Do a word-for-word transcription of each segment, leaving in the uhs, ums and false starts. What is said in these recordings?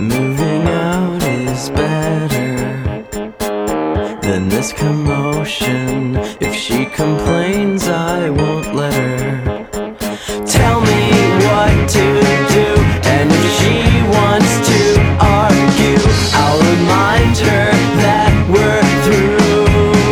Moving out is better than this commotion. If she complains, I won't let her. Tell me what to do, and if she wants to argue, I'll remind her that we're through.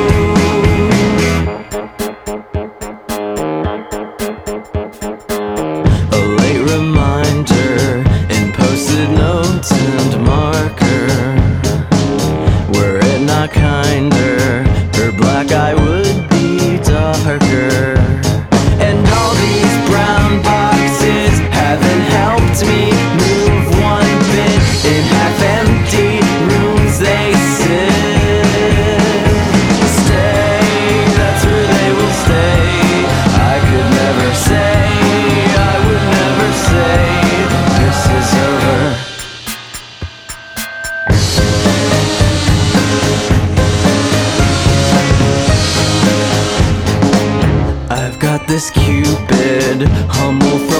A late reminder in post-it notes and marker. Were it not kinder, her black eye would be darker. And all these brown boxes haven't helped me move one bit. In half-empty rooms they sit. Stay, that's where they will stay. I could never say, I would never say, this is over. I've got this Cupid, humble